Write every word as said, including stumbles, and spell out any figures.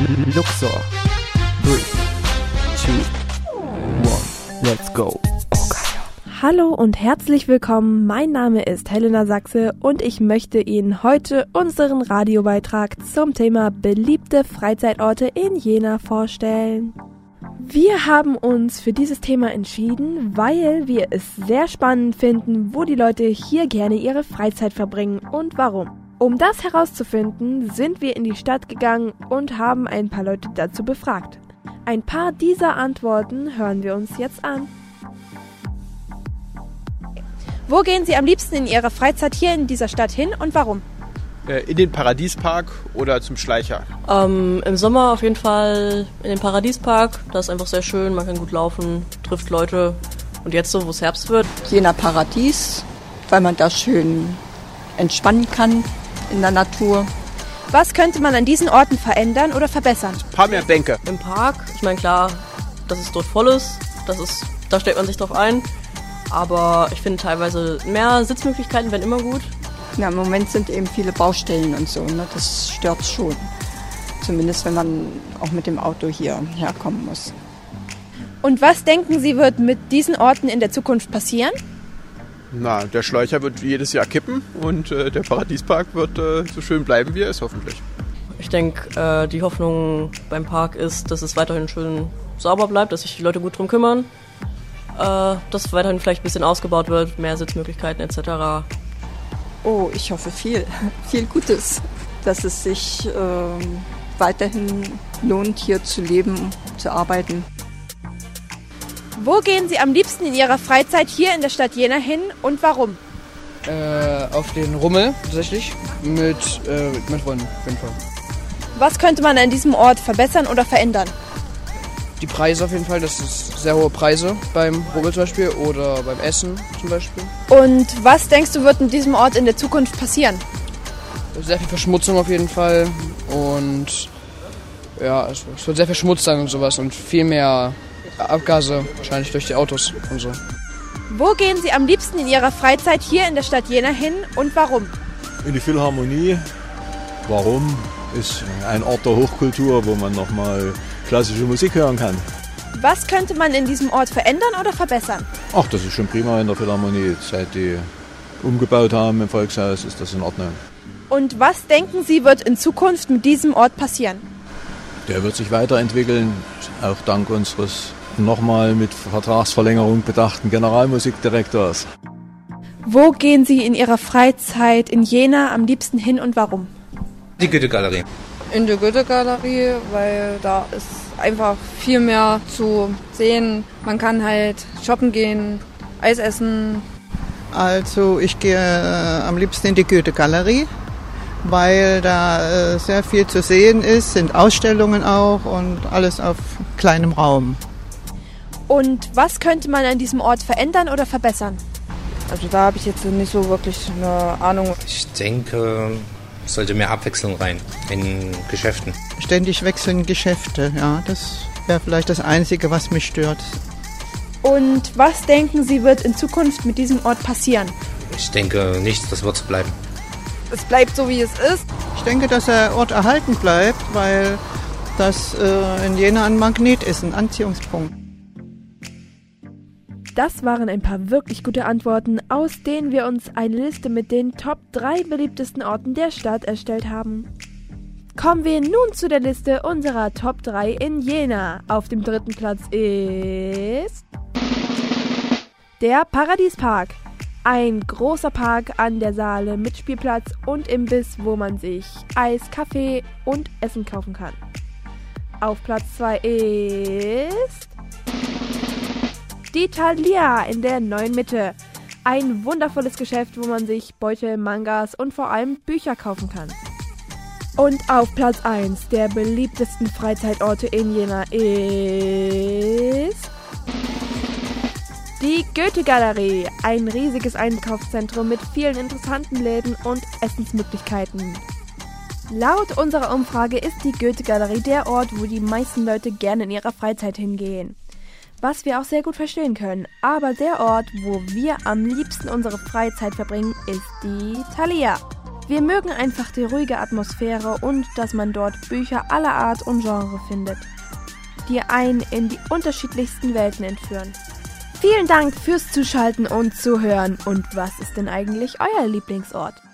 Luxor. three, two, one, let's go. Hallo und herzlich willkommen, mein Name ist Helena Sachse und ich möchte Ihnen heute unseren Radiobeitrag zum Thema beliebte Freizeitorte in Jena vorstellen. Wir haben uns für dieses Thema entschieden, weil wir es sehr spannend finden, wo die Leute hier gerne ihre Freizeit verbringen und warum. Um das herauszufinden, sind wir in die Stadt gegangen und haben ein paar Leute dazu befragt. Ein paar dieser Antworten hören wir uns jetzt an. Wo gehen Sie am liebsten in Ihrer Freizeit hier in dieser Stadt hin und warum? In den Paradiespark oder zum Schleicher? Ähm, Im Sommer auf jeden Fall in den Paradiespark. Das ist einfach sehr schön, man kann gut laufen, trifft Leute. Und jetzt so, wo es Herbst wird? Jena Paradies, weil man da schön entspannen kann in der Natur. Was könnte man an diesen Orten verändern oder verbessern? Ein paar mehr Bänke. Im Park, ich meine klar, dass es dort voll ist, das ist, da stellt man sich drauf ein. Aber ich finde teilweise mehr Sitzmöglichkeiten wären immer gut. Ja, im Moment sind eben viele Baustellen und so, ne? Das stört schon. Zumindest wenn man auch mit dem Auto hier herkommen muss. Und was denken Sie, wird mit diesen Orten in der Zukunft passieren? Na, der Schleicher wird jedes Jahr kippen und äh, der Paradiespark wird äh, so schön bleiben, wie er ist, hoffentlich. Ich denke, äh, die Hoffnung beim Park ist, dass es weiterhin schön sauber bleibt, dass sich die Leute gut drum kümmern. Äh, dass weiterhin vielleicht ein bisschen ausgebaut wird, mehr Sitzmöglichkeiten et cetera. Oh, ich hoffe viel, viel Gutes, dass es sich äh, weiterhin lohnt, hier zu leben, zu arbeiten. Wo gehen Sie am liebsten in Ihrer Freizeit hier in der Stadt Jena hin und warum? Äh, auf den Rummel tatsächlich, mit, äh, mit meinen Freunden auf jeden Fall. Was könnte man an diesem Ort verbessern oder verändern? Die Preise auf jeden Fall, das ist sehr hohe Preise beim Rummel zum Beispiel oder beim Essen zum Beispiel. Und was denkst du, wird in diesem Ort in der Zukunft passieren? Sehr viel Verschmutzung auf jeden Fall und ja, es wird sehr verschmutzt sein und sowas und viel mehr Abgase wahrscheinlich durch die Autos und so. Wo gehen Sie am liebsten in Ihrer Freizeit hier in der Stadt Jena hin und warum? In die Philharmonie. Warum? Ist ein Ort der Hochkultur, wo man nochmal klassische Musik hören kann. Was könnte man in diesem Ort verändern oder verbessern? Ach, das ist schon prima in der Philharmonie. Seit die umgebaut haben im Volkshaus, ist das in Ordnung. Und was denken Sie, wird in Zukunft mit diesem Ort passieren? Der wird sich weiterentwickeln, auch dank unseres nochmal mit Vertragsverlängerung bedachten Generalmusikdirektors. Wo gehen Sie in Ihrer Freizeit in Jena am liebsten hin und warum? Die Goethe-Galerie. In der Goethe-Galerie, weil da ist einfach viel mehr zu sehen. Man kann halt shoppen gehen, Eis essen. Also ich gehe äh, am liebsten in die Goethe-Galerie, weil da äh, sehr viel zu sehen ist, sind Ausstellungen auch und alles auf kleinem Raum. Und was könnte man an diesem Ort verändern oder verbessern? Also da habe ich jetzt nicht so wirklich eine Ahnung. Ich denke, es sollte mehr Abwechslung rein in Geschäften. Ständig wechseln Geschäfte, ja, das wäre vielleicht das Einzige, was mich stört. Und was denken Sie, wird in Zukunft mit diesem Ort passieren? Ich denke nicht, das wird so bleiben. Es bleibt so, wie es ist. Ich denke, dass der Ort erhalten bleibt, weil das äh, in Jena ein Magnet ist, ein Anziehungspunkt. Das waren ein paar wirklich gute Antworten, aus denen wir uns eine Liste mit den Top drei beliebtesten Orten der Stadt erstellt haben. Kommen wir nun zu der Liste unserer Top drei in Jena. Auf dem dritten Platz ist der Paradiespark. Ein großer Park an der Saale mit Spielplatz und Imbiss, wo man sich Eis, Kaffee und Essen kaufen kann. Auf Platz zwei ist die Thalia in der Neuen Mitte. Ein wundervolles Geschäft, wo man sich Beutel, Mangas und vor allem Bücher kaufen kann. Und auf Platz eins der beliebtesten Freizeitorte in Jena ist die Goethe-Galerie. Ein riesiges Einkaufszentrum mit vielen interessanten Läden und Essensmöglichkeiten. Laut unserer Umfrage ist die Goethe-Galerie der Ort, wo die meisten Leute gerne in ihrer Freizeit hingehen. Was wir auch sehr gut verstehen können. Aber der Ort, wo wir am liebsten unsere Freizeit verbringen, ist die Thalia. Wir mögen einfach die ruhige Atmosphäre und dass man dort Bücher aller Art und Genre findet, die einen in die unterschiedlichsten Welten entführen. Vielen Dank fürs Zuschalten und Zuhören. Und was ist denn eigentlich euer Lieblingsort?